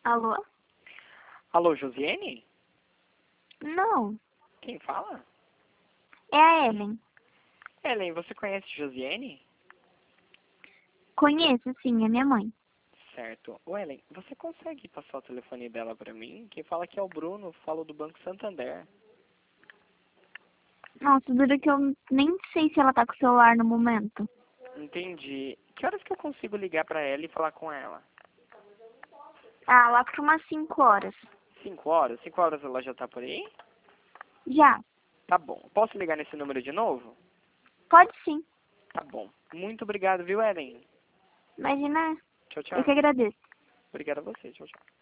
Alô? Alô, Josiane? Não, Quem fala? é a Ellen. Ellen, você conhece Josiane? Conheço, sim, é minha mãe. Certo. Ô, Ellen, você consegue passar o telefone dela pra mim? Quem fala aqui é o Bruno, falo do Banco Santander. Nossa, dura que eu nem sei se ela tá com o celular no momento. Entendi. Que horas que eu consigo ligar pra ela e falar com ela? Ah, lá por umas 5 horas. 5 horas? 5 horas ela já tá por aí? Já. Tá bom. Posso ligar nesse número de novo? Pode sim. Tá bom. Muito obrigado, viu, Ellen? Imagina, Tchau, eu que tchau. agradeço. Obrigado a você. Tchau, tchau.